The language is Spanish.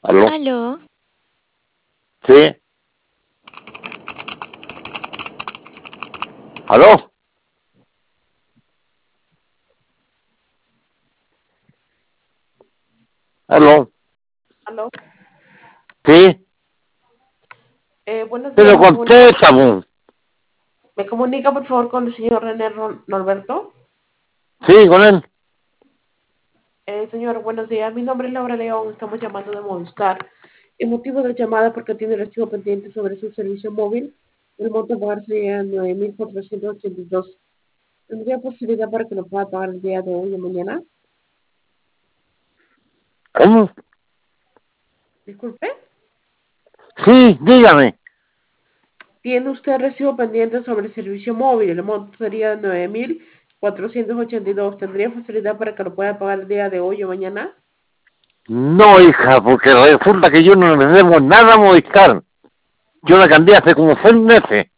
¿Aló? ¿Aló? Sí. ¿Aló? ¿Aló? ¿Aló? Sí. Buenos días, Pero contesta, pues. me comunica por favor con el señor René Norberto. Sí, con él. Señor, buenos días. Mi nombre es Laura León. Estamos llamando de Movistar. El motivo de llamada porque tiene recibo pendiente sobre su servicio móvil. El monto a pagar sería 9.482. ¿Tendría posibilidad para que lo pueda pagar el día de hoy o mañana? ¿Cómo? Disculpe. Sí, dígame. Tiene usted recibo pendiente sobre el servicio móvil. El monto sería 9.482. ¿Tendría facilidad para que lo pueda pagar el día de hoy o mañana? No, hija, porque resulta que yo no le debo nada a Movistar. Yo la cambié hace como 6 meses.